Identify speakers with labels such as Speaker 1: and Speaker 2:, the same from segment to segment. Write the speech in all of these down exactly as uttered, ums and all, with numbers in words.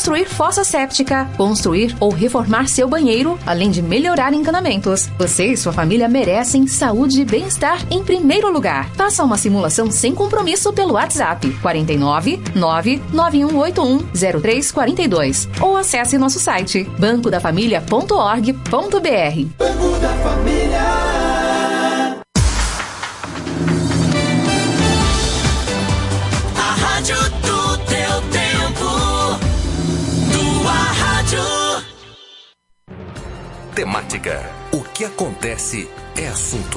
Speaker 1: construir fossa séptica, construir ou reformar seu banheiro, além de melhorar encanamentos. Você e sua família merecem saúde e bem-estar em primeiro lugar. Faça uma simulação sem compromisso pelo WhatsApp quatro nove nove nove um oito um zero três quatro dois ou acesse nosso site banco da família ponto org ponto br.
Speaker 2: Banco da Família.
Speaker 3: Temática. O que acontece é assunto.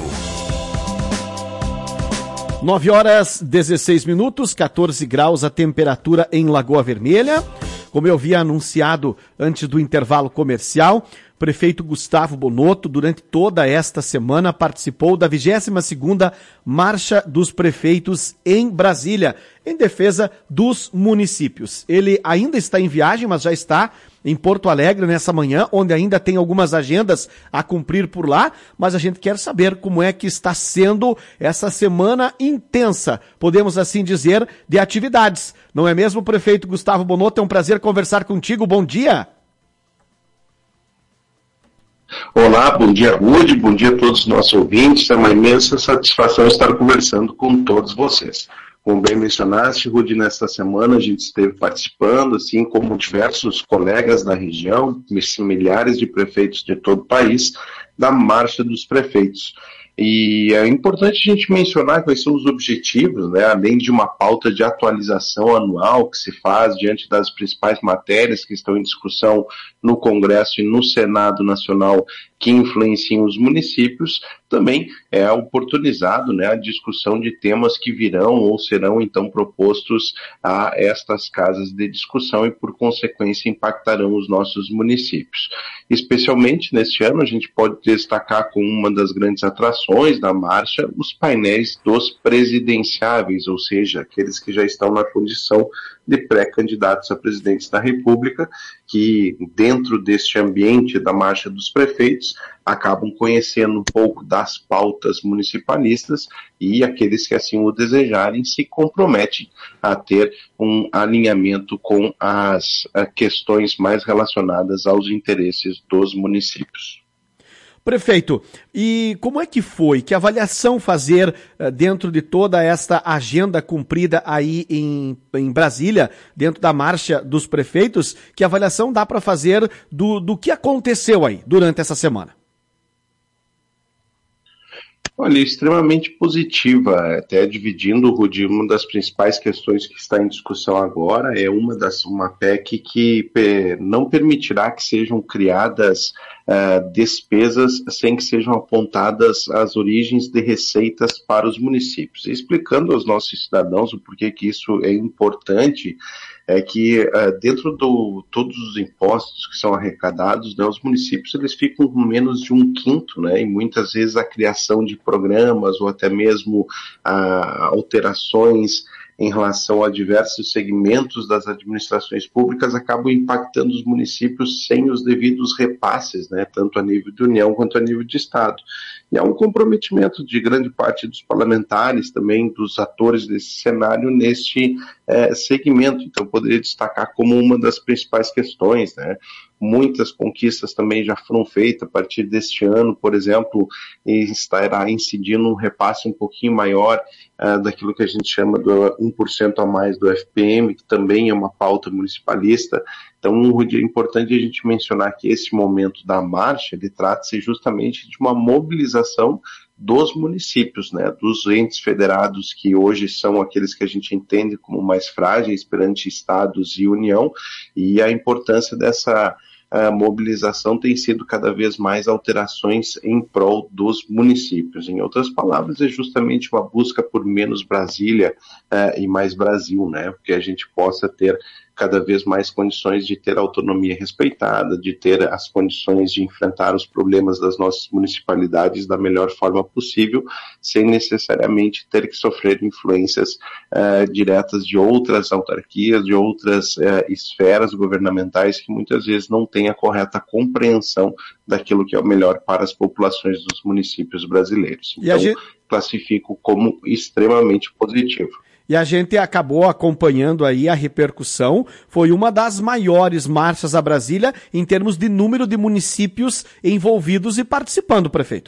Speaker 4: nove horas dezesseis minutos, quatorze graus a temperatura em Lagoa Vermelha. Como eu havia anunciado antes do intervalo comercial, o prefeito Gustavo Bonotto, durante toda esta semana, participou da vigésima segunda Marcha dos Prefeitos em Brasília, em defesa dos municípios. Ele ainda está em viagem, mas já está em Porto Alegre nessa manhã, onde ainda tem algumas agendas a cumprir por lá, mas a gente quer saber como é que está sendo essa semana intensa, podemos assim dizer, de atividades. Não é mesmo, prefeito Gustavo Bonotto? É um prazer conversar contigo. Bom dia.
Speaker 5: Olá, bom dia, Rude, bom dia a todos os nossos ouvintes. É uma imensa satisfação estar conversando com todos vocês. Como bem mencionaste, Rude, nesta semana a gente esteve participando, assim como diversos colegas da região, milhares de prefeitos de todo o país, da Marcha dos Prefeitos. E é importante a gente mencionar quais são os objetivos, né, além de uma pauta de atualização anual que se faz diante das principais matérias que estão em discussão no Congresso e no Senado Nacional que influenciam os municípios, também é oportunizado, né, a discussão de temas que virão ou serão então propostos a estas casas de discussão e por consequência impactarão os nossos municípios. Especialmente neste ano a gente pode destacar como uma das grandes atrações da marcha os painéis dos presidenciáveis, ou seja, aqueles que já estão na condição de pré-candidatos a presidentes da República, que dentro deste ambiente da Marcha dos Prefeitos acabam conhecendo um pouco das pautas municipalistas e aqueles que assim o desejarem se comprometem a ter um alinhamento com as questões mais relacionadas aos interesses dos municípios.
Speaker 4: Prefeito, e como é que foi? Que avaliação fazer uh, dentro de toda esta agenda cumprida aí em, em Brasília, dentro da Marcha dos Prefeitos? Que avaliação dá para fazer do, do que aconteceu aí durante essa semana?
Speaker 5: Olha, extremamente positiva, até dividindo, Rudi, uma das principais questões que está em discussão agora é uma das uma P E C que pe, não permitirá que sejam criadas uh, despesas sem que sejam apontadas as origens de receitas para os municípios. Explicando aos nossos cidadãos o porquê que isso é importante, é que uh, dentro de todos os impostos que são arrecadados, né, os municípios eles ficam com menos de um quinto, né, e muitas vezes a criação de programas ou até mesmo uh, alterações em relação a diversos segmentos das administrações públicas acabam impactando os municípios sem os devidos repasses, né, tanto a nível de União quanto a nível de Estado. E há um comprometimento de grande parte dos parlamentares, também dos atores desse cenário, neste eh, segmento. Então, poderia destacar como uma das principais questões, né? Muitas conquistas também já foram feitas a partir deste ano, por exemplo, estará incidindo um repasse um pouquinho maior uh, daquilo que a gente chama do um por cento a mais do F P M, que também é uma pauta municipalista. Então, é importante a gente mencionar que esse momento da marcha, ele trata-se justamente de uma mobilização dos municípios, né, dos entes federados que hoje são aqueles que a gente entende como mais frágeis perante estados e União, e a importância dessa a mobilização tem sido cada vez mais alterações em prol dos municípios. Em outras palavras, é justamente uma busca por menos Brasília uh, e mais Brasil, né, porque a gente possa ter cada vez mais condições de ter autonomia respeitada, de ter as condições de enfrentar os problemas das nossas municipalidades da melhor forma possível, sem necessariamente ter que sofrer influências uh, diretas de outras autarquias, de outras uh, esferas governamentais que muitas vezes não têm a correta compreensão daquilo que é o melhor para as populações dos municípios brasileiros. Então, gente... classifico como extremamente positivo.
Speaker 4: E a gente acabou acompanhando aí a repercussão. Foi uma das maiores marchas a Brasília em termos de número de municípios envolvidos e participando, prefeito.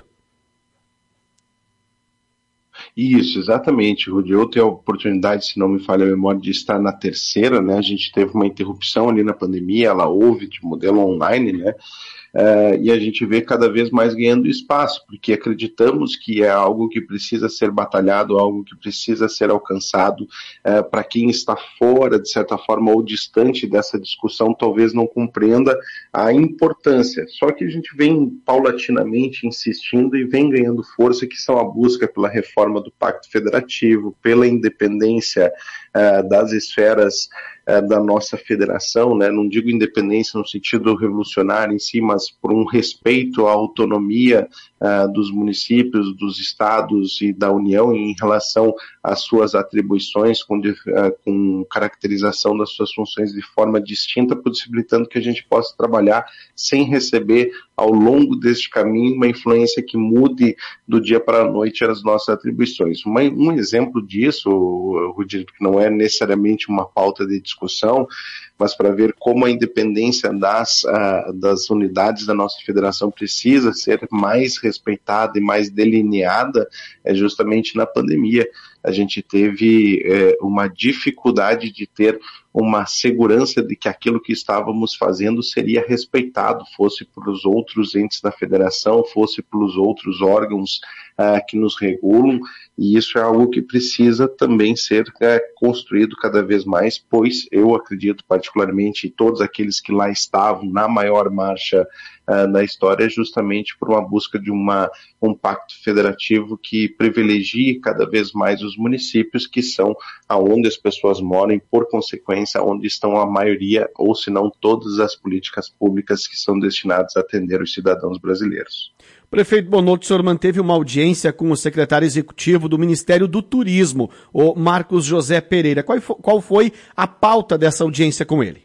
Speaker 5: Isso, exatamente, Rudi. Eu tenho a oportunidade, se não me falha a memória, de estar na terceira, né? A gente teve uma interrupção ali na pandemia, ela houve de modelo online, né? Uh, e a gente vê cada vez mais ganhando espaço, porque acreditamos que é algo que precisa ser batalhado, algo que precisa ser alcançado. Uh, para quem está fora, de certa forma, ou distante dessa discussão, talvez não compreenda a importância. Só que a gente vem paulatinamente insistindo e vem ganhando força, que são a busca pela reforma do Pacto Federativo, pela independência uh, das esferas da nossa federação, né? Não digo independência no sentido revolucionário em si, mas por um respeito à autonomia uh, dos municípios, dos estados e da União em relação às suas atribuições, com, uh, com caracterização das suas funções de forma distinta, possibilitando que a gente possa trabalhar sem receber ao longo deste caminho uma influência que mude do dia para a noite as nossas atribuições. Uma, um exemplo disso, Rudi, que não é necessariamente uma pauta de discussão, mas para ver como a independência das, uh, das unidades da nossa federação precisa ser mais respeitada e mais delineada, é justamente na pandemia. A gente teve é, uma dificuldade de ter uma segurança de que aquilo que estávamos fazendo seria respeitado, fosse pelos outros entes da federação, fosse pelos outros órgãos uh, que nos regulam, e isso é algo que precisa também ser é, construído cada vez mais, pois eu acredito particularmente, todos aqueles que lá estavam na maior marcha uh, da história, justamente por uma busca de uma, um pacto federativo que privilegie cada vez mais os municípios, que são aonde as pessoas moram e, por consequência, onde estão a maioria, ou se não todas as políticas públicas que são destinadas a atender os cidadãos brasileiros.
Speaker 4: Prefeito Bonotto, o senhor manteve uma audiência com o secretário executivo do Ministério do Turismo, o Marcos José Pereira. Qual foi, qual foi a pauta dessa audiência com ele?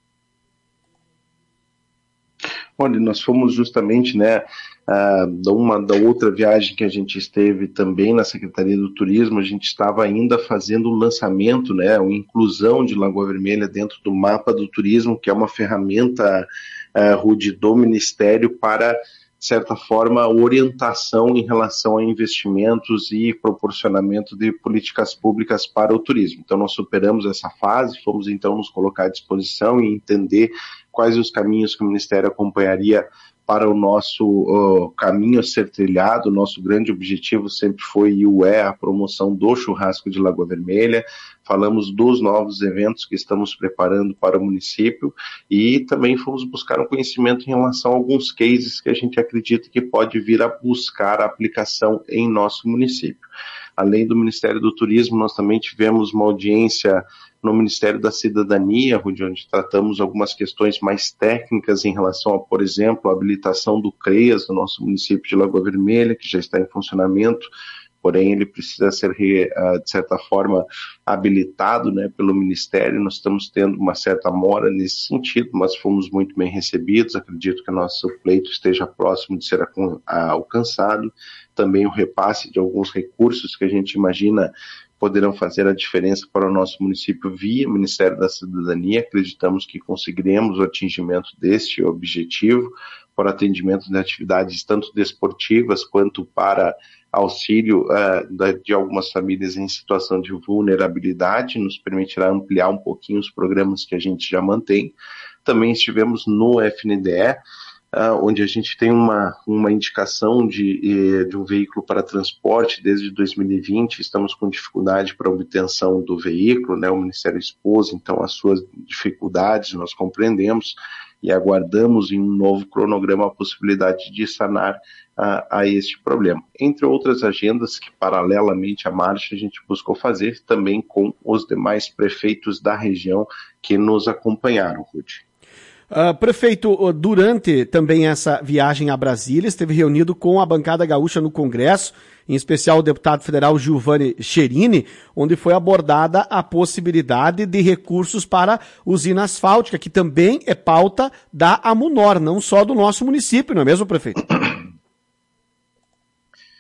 Speaker 5: Olha, nós fomos justamente, né, uh, da uma da outra viagem que a gente esteve também na Secretaria do Turismo, a gente estava ainda fazendo o lançamento, né, a inclusão de Lagoa Vermelha dentro do mapa do turismo, que é uma ferramenta, uh, Rudi, do Ministério para, de certa forma, orientação em relação a investimentos e proporcionamento de políticas públicas para o turismo. Então, nós superamos essa fase, fomos então nos colocar à disposição e entender quais os caminhos que o Ministério acompanharia para o nosso uh, caminho a ser trilhado. Nosso grande objetivo sempre foi e o é a promoção do churrasco de Lagoa Vermelha. Falamos dos novos eventos que estamos preparando para o município e também fomos buscar um conhecimento em relação a alguns cases que a gente acredita que pode vir a buscar a aplicação em nosso município. Além do Ministério do Turismo, nós também tivemos uma audiência no Ministério da Cidadania, onde tratamos algumas questões mais técnicas em relação a, por exemplo, a habilitação do CREAS no nosso município de Lagoa Vermelha, que já está em funcionamento, porém ele precisa ser, de certa forma, habilitado, né, pelo Ministério. Nós estamos tendo uma certa mora nesse sentido, mas fomos muito bem recebidos. Acredito que o nosso pleito esteja próximo de ser alcançado. Também o repasse de alguns recursos que a gente imagina poderão fazer a diferença para o nosso município via Ministério da Cidadania. Acreditamos que conseguiremos o atingimento deste objetivo para atendimento de atividades tanto desportivas quanto para auxílio uh, de algumas famílias em situação de vulnerabilidade, nos permitirá ampliar um pouquinho os programas que a gente já mantém. Também estivemos no F N D E, Uh, onde a gente tem uma, uma indicação de, de um veículo para transporte desde dois mil e vinte, estamos com dificuldade para a obtenção do veículo, né? O Ministério expôs, então, as suas dificuldades, nós compreendemos e aguardamos em um novo cronograma a possibilidade de sanar uh, a este problema. Entre outras agendas que, paralelamente à marcha, a gente buscou fazer também com os demais prefeitos da região que nos acompanharam, Rudi.
Speaker 4: Uh, prefeito, durante também essa viagem a Brasília, esteve reunido com a bancada gaúcha no Congresso, em especial o deputado federal Giovanni Cherini, onde foi abordada a possibilidade de recursos para usina asfáltica, que também é pauta da AMUNOR, não só do nosso município, não é mesmo, prefeito?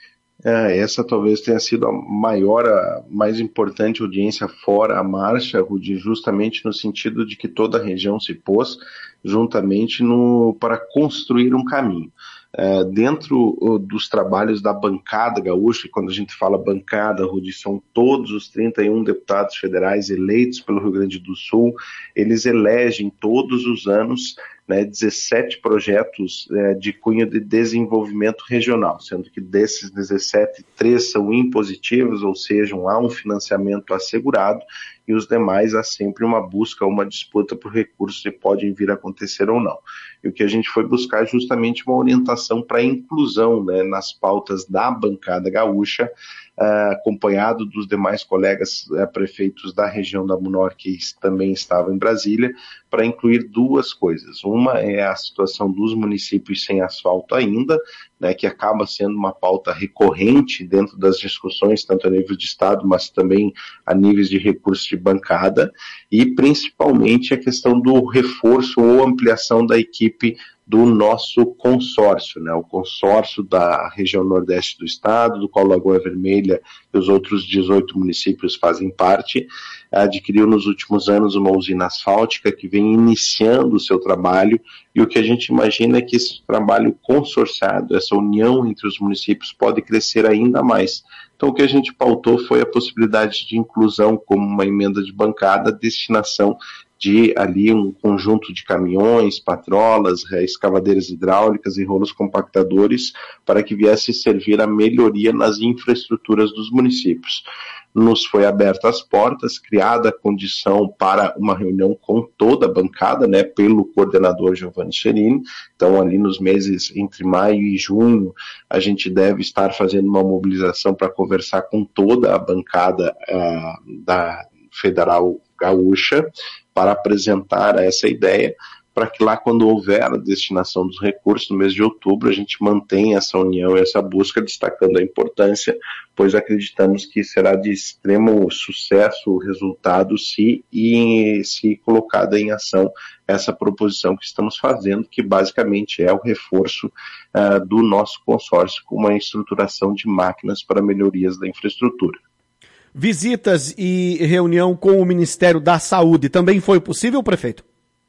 Speaker 5: É, essa talvez tenha sido a maior, a mais importante audiência fora a marcha, Rudi, justamente no sentido de que toda a região se pôs juntamente no, para construir um caminho. É, dentro uh, dos trabalhos da bancada gaúcha, e quando a gente fala bancada, Rudi, são todos os trinta e um deputados federais eleitos pelo Rio Grande do Sul, eles elegem todos os anos, né, dezessete projetos é, de cunho de desenvolvimento regional, sendo que desses dezessete, três são impositivos, ou seja, há um financiamento assegurado, e os demais há sempre uma busca, uma disputa por recursos que podem vir a acontecer ou não. E o que a gente foi buscar é justamente uma orientação para a inclusão, né, nas pautas da bancada gaúcha, uh, acompanhado dos demais colegas uh, prefeitos da região da Munor, que também estavam em Brasília, para incluir duas coisas. Uma é a situação dos municípios sem asfalto ainda, né, que acaba sendo uma pauta recorrente dentro das discussões, tanto a nível de Estado, mas também a níveis de recursos de bancada, e principalmente a questão do reforço ou ampliação da equipe do nosso consórcio, né, o consórcio da região nordeste do estado, do qual Lagoa Vermelha e os outros dezoito municípios fazem parte, adquiriu nos últimos anos uma usina asfáltica que vem iniciando o seu trabalho, e o que a gente imagina é que esse trabalho consorciado, essa união entre os municípios pode crescer ainda mais. Então o que a gente pautou foi a possibilidade de inclusão como uma emenda de bancada, destinação de ali um conjunto de caminhões, patrolas, escavadeiras hidráulicas e rolos compactadores para que viesse servir a melhoria nas infraestruturas dos municípios. Nos foi aberta as portas, criada a condição para uma reunião com toda a bancada, né, pelo coordenador Giovanni Cherini. Então, ali nos meses entre maio e junho, a gente deve estar fazendo uma mobilização para conversar com toda a bancada uh, da Federal Gaúcha, para apresentar essa ideia, para que lá, quando houver a destinação dos recursos, no mês de outubro, a gente mantenha essa união e essa busca, destacando a importância, pois acreditamos que será de extremo sucesso o resultado se, e, se colocada em ação essa proposição que estamos fazendo, que basicamente é o reforço uh, do nosso consórcio com uma estruturação de máquinas para melhorias da infraestrutura.
Speaker 4: Visitas e reunião com o Ministério da Saúde também foi possível, prefeito?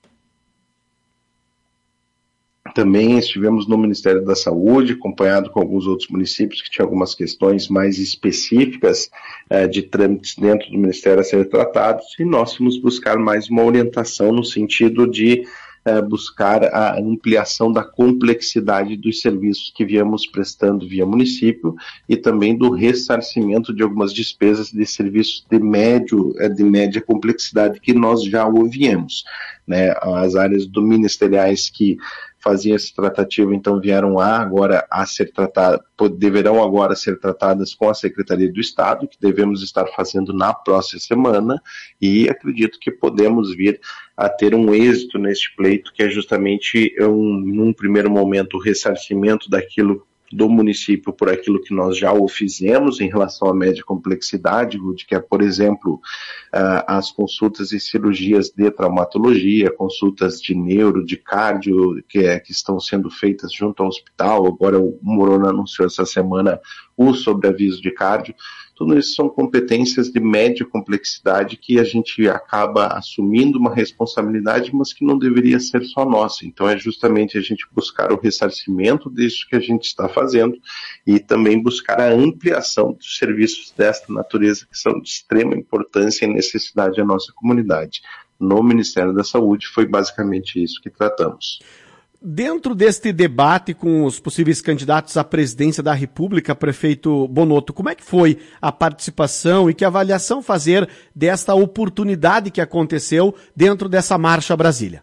Speaker 5: Também estivemos no Ministério da Saúde, acompanhado com alguns outros municípios que tinham algumas questões mais específicas eh, de trâmites dentro do Ministério a serem tratados, e nós fomos buscar mais uma orientação no sentido de eh, buscar a ampliação da complexidade dos serviços que viemos prestando via município e também do ressarcimento de algumas despesas de serviços de, médio, eh, de média complexidade que nós já ouvíamos, né? As áreas do ministeriais que faziam esse tratativo, então vieram a agora a ser tratadas, deverão agora ser tratadas com a Secretaria do Estado, que devemos estar fazendo na próxima semana, e acredito que podemos vir a ter um êxito neste pleito, que é justamente, um, num primeiro momento, o ressarcimento daquilo do município por aquilo que nós já o fizemos em relação à média complexidade, Rudy, que é, por exemplo, uh, as consultas e cirurgias de traumatologia, consultas de neuro, de cardio, que, é, que estão sendo feitas junto ao hospital. Agora o Morona anunciou essa semana o sobreaviso de cardio. Tudo isso são competências de média complexidade que a gente acaba assumindo uma responsabilidade, mas que não deveria ser só nossa. Então é justamente a gente buscar o ressarcimento disso que a gente está fazendo e também buscar a ampliação dos serviços desta natureza que são de extrema importância e necessidade à nossa comunidade. No Ministério da Saúde foi basicamente isso que tratamos.
Speaker 4: Dentro deste debate com os possíveis candidatos à presidência da República, prefeito Bonotto, como é que foi a participação e que avaliação fazer desta oportunidade que aconteceu dentro dessa marcha a Brasília?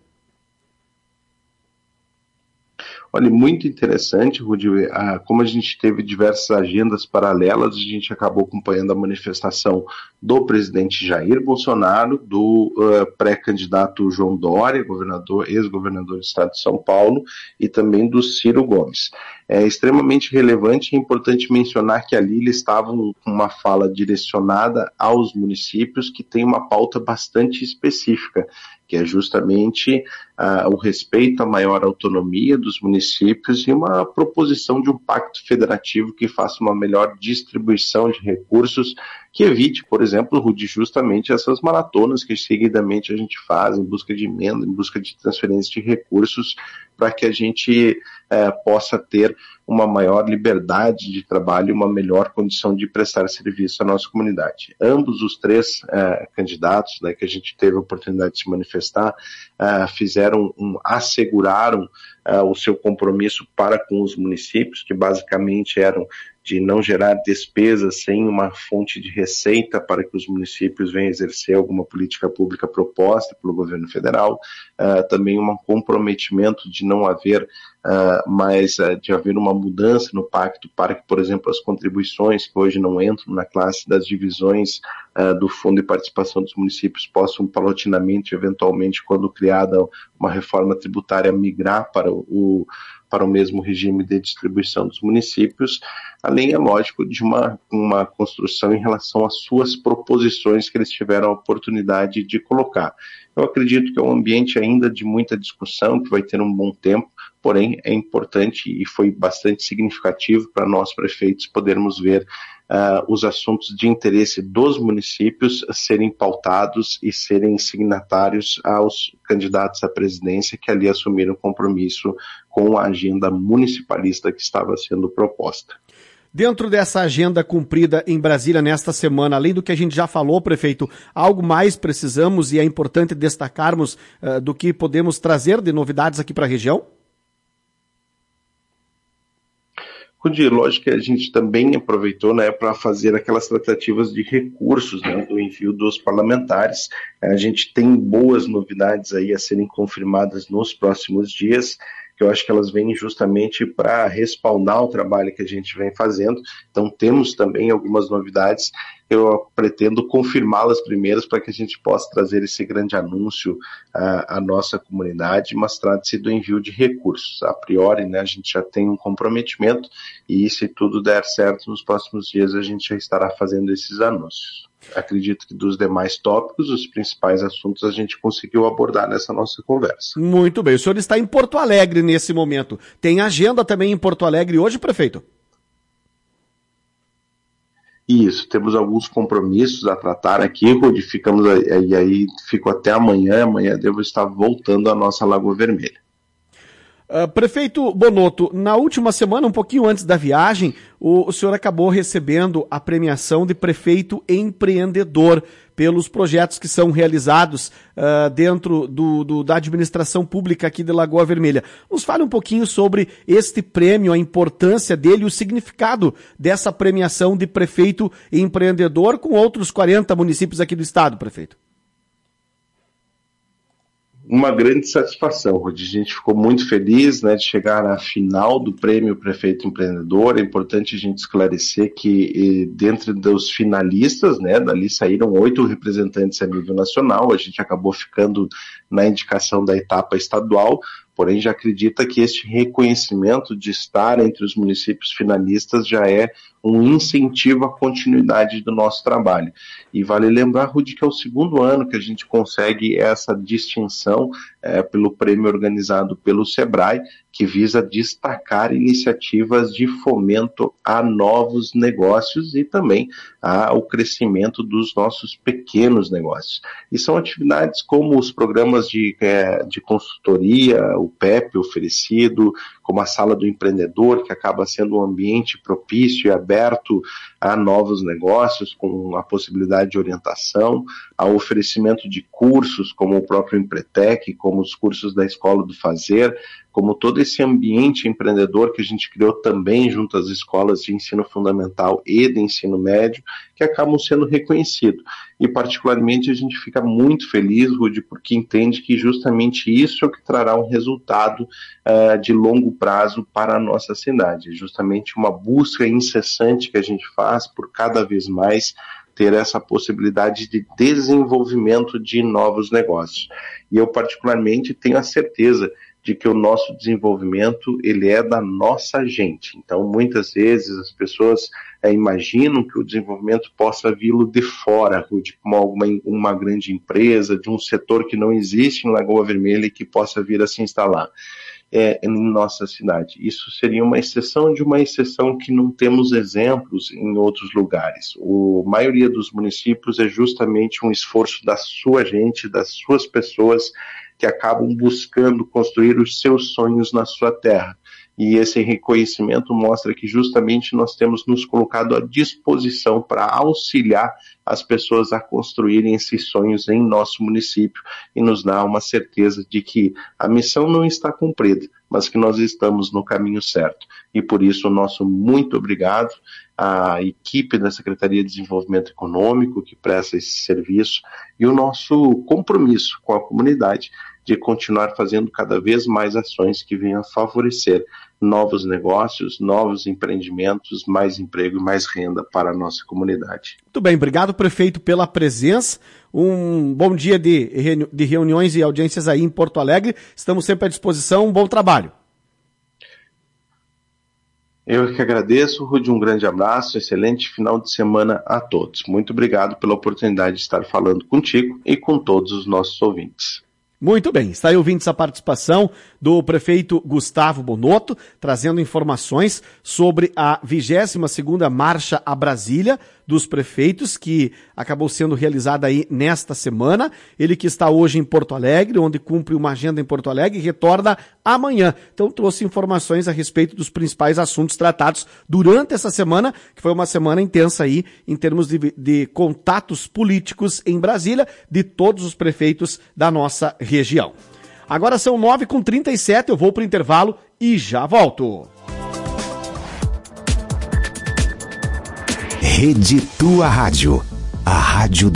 Speaker 5: Olha, muito interessante, Rudy, como a gente teve diversas agendas paralelas, a gente acabou acompanhando a manifestação do presidente Jair Bolsonaro, do uh, pré-candidato João Dória, governador, ex-governador do estado de São Paulo, e também do Ciro Gomes. É extremamente relevante e importante mencionar que ali eles estavam com uma fala direcionada aos municípios que tem uma pauta bastante específica, que é justamente uh, o respeito à maior autonomia dos municípios e uma proposição de um pacto federativo que faça uma melhor distribuição de recursos, que evite, por exemplo, Rudy, justamente essas maratonas que seguidamente a gente faz em busca de emenda, em busca de transferência de recursos, para que a gente uh, possa ter uma maior liberdade de trabalho e uma melhor condição de prestar serviço à nossa comunidade. Ambos os três uh, candidatos, né, que a gente teve a oportunidade de se manifestar, uh, fizeram, um, asseguraram uh, o seu compromisso para com os municípios, que basicamente eram de não gerar despesas sem uma fonte de receita para que os municípios venham exercer alguma política pública proposta pelo governo federal, uh, também um comprometimento de não haver uh, mais, uh, de haver uma mudança no pacto para que, por exemplo, as contribuições que hoje não entram na classe das divisões uh, do Fundo de Participação dos Municípios possam paulatinamente, eventualmente, quando criada uma reforma tributária, migrar para o para o mesmo regime de distribuição dos municípios, além, é lógico, de uma, uma construção em relação às suas proposições que eles tiveram a oportunidade de colocar. Eu acredito que é um ambiente ainda de muita discussão, que vai ter um bom tempo, porém é importante e foi bastante significativo para nós prefeitos podermos ver uh, os assuntos de interesse dos municípios serem pautados e serem signatários aos candidatos à presidência que ali assumiram compromisso com a agenda municipalista que estava sendo proposta.
Speaker 4: Dentro dessa agenda cumprida em Brasília nesta semana, além do que a gente já falou, prefeito, algo mais precisamos e é importante destacarmos uh, do que podemos trazer de novidades aqui para a região?
Speaker 5: Rudy, lógico que a gente também aproveitou, né, para fazer aquelas tratativas de recursos, né, do envio dos parlamentares. A gente tem boas novidades aí a serem confirmadas nos próximos dias, que eu acho que elas vêm justamente para respaldar o trabalho que a gente vem fazendo. Então temos também algumas novidades, eu pretendo confirmá-las primeiras para que a gente possa trazer esse grande anúncio à, à nossa comunidade, mas trata-se do envio de recursos. A priori, né, a gente já tem um comprometimento e se tudo der certo nos próximos dias a gente já estará fazendo esses anúncios. Acredito que dos demais tópicos, os principais assuntos a gente conseguiu abordar nessa nossa conversa.
Speaker 4: Muito bem, o senhor está em Porto Alegre nesse momento. Tem agenda também em Porto Alegre hoje, prefeito?
Speaker 5: Isso, temos alguns compromissos a tratar aqui, Rudy, ficamos aí, e aí fico até amanhã, amanhã devo estar voltando à nossa Lagoa Vermelha.
Speaker 4: Uh, prefeito Bonotto, na última semana, um pouquinho antes da viagem, o, o senhor acabou recebendo a premiação de prefeito empreendedor pelos projetos que são realizados uh, dentro do, do, da administração pública aqui de Lagoa Vermelha. Nos fale um pouquinho sobre este prêmio, a importância dele e o significado dessa premiação de prefeito empreendedor com outros quarenta municípios aqui do estado, prefeito.
Speaker 5: Uma grande satisfação, Rudy. A gente ficou muito feliz, né, de chegar à final do prêmio Prefeito Empreendedor. É importante a gente esclarecer que dentro dos finalistas, né, dali saíram oito representantes a nível nacional. A gente acabou ficando na indicação da etapa estadual, porém já acredita que este reconhecimento de estar entre os municípios finalistas já é um incentivo à continuidade do nosso trabalho. E vale lembrar, Rudy, que é o segundo ano que a gente consegue essa distinção é, pelo prêmio organizado pelo SEBRAE, que visa destacar iniciativas de fomento a novos negócios e também ao crescimento dos nossos pequenos negócios. E são atividades como os programas de, é, de consultoria, o P E P oferecido, como a Sala do Empreendedor, que acaba sendo um ambiente propício e aberto a novos negócios, com a possibilidade de orientação, ao oferecimento de cursos, como o próprio Empretec, como os cursos da Escola do Fazer, como todo esse ambiente empreendedor que a gente criou também junto às escolas de ensino fundamental e de ensino médio, que acabam sendo reconhecidos. E particularmente a gente fica muito feliz, Rudy, porque entende que justamente isso é o que trará um resultado uh, de longo prazo para a nossa cidade. Justamente uma busca incessante que a gente faz por cada vez mais ter essa possibilidade de desenvolvimento de novos negócios. E eu particularmente tenho a certeza de que o nosso desenvolvimento ele é da nossa gente. Então, muitas vezes as pessoas é, imaginam que o desenvolvimento possa vir de fora, de uma, uma, uma grande empresa, de um setor que não existe em Lagoa Vermelha e que possa vir a se instalar é, em nossa cidade. Isso seria uma exceção de uma exceção que não temos exemplos em outros lugares. A maioria dos municípios é justamente um esforço da sua gente, das suas pessoas, que acabam buscando construir os seus sonhos na sua terra. E esse reconhecimento mostra que justamente nós temos nos colocado à disposição para auxiliar as pessoas a construírem esses sonhos em nosso município e nos dá uma certeza de que a missão não está cumprida, mas que nós estamos no caminho certo. E por isso o nosso muito obrigado à equipe da Secretaria de Desenvolvimento Econômico que presta esse serviço e o nosso compromisso com a comunidade de continuar fazendo cada vez mais ações que venham a favorecer novos negócios, novos empreendimentos, mais emprego e mais renda para a nossa comunidade.
Speaker 4: Muito bem, obrigado, prefeito, pela presença. Um bom dia de, reuni- de reuniões e audiências aí em Porto Alegre. Estamos sempre à disposição. Um bom trabalho.
Speaker 5: Eu que agradeço, Rudy, um grande abraço, excelente final de semana a todos. Muito obrigado pela oportunidade de estar falando contigo e com todos os nossos ouvintes.
Speaker 4: Muito bem, está aí ouvindo essa participação do prefeito Gustavo Bonotto, trazendo informações sobre a vigésima segunda Marcha a Brasília dos prefeitos, que acabou sendo realizada aí nesta semana. Ele que está hoje em Porto Alegre, onde cumpre uma agenda em Porto Alegre e retorna amanhã. Então trouxe informações a respeito dos principais assuntos tratados durante essa semana, que foi uma semana intensa aí em termos de, de contatos políticos em Brasília, de todos os prefeitos da nossa região. Agora são nove e trinta e sete, eu vou para o intervalo e já volto.
Speaker 3: Rede Tua Rádio, a rádio do